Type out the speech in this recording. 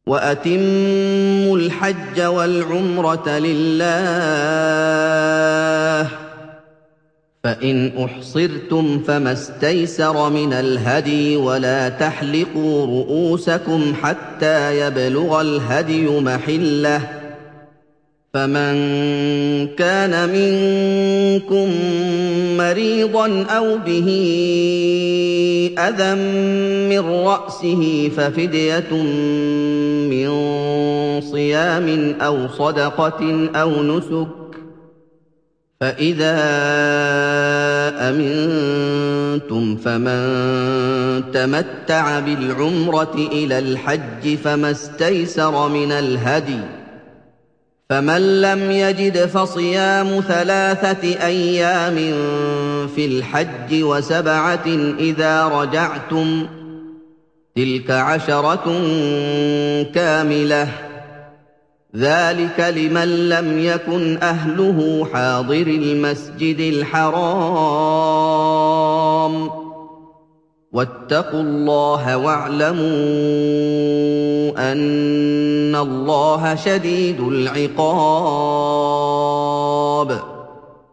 وَأَتِمُّوا الْحَجَّ وَالْعُمْرَةَ لِلَّهِ ۚ فَإِنْ أُحْصِرْتُمْ فَمَا اسْتَيْسَرَ مِنَ الْهَدْيِ ۖ وَلَا تَحْلِقُوا رُءُوسَكُمْ حَتَّىٰ يَبْلُغَ الْهَدْيُ مَحِلَّهُ ۚ فَمَن كَانَ مِنكُم مَّرِيضًا أَوْ بِهِ أَذًى مِّن رَّأْسِهِ فَفِدْيَةٌ مِّن صِيَامٍ أَوْ صَدَقَةٍ أَوْ نُسُكٍ ۚ فَإِذَا أَمِنتُمْ فَمَن تَمَتَّعَ بِالْعُمْرَةِ إِلَى الْحَجِّ فَمَا اسْتَيْسَرَ مِنَ الْهَدْيِ ۚ فَمَن لَّمْ يَجِدْ فَصِيَامُ 3 أيام في الْحَجِّ وَسَبْعَةٍ إِذَا رَجَعْتُمْ ۗ تِلْكَ 10 كَامِلَةٌ ۗ ذَٰلِكَ لِمَن لَّمْ يَكُنْ أَهْلُهُ حَاضِرِي الْمَسْجِدِ الْحَرَامِ ۚ وَاتَّقُوا اللَّهَ وَاعْلَمُوا أَنَّ اللَّهَ شَدِيدُ الْعِقَابِ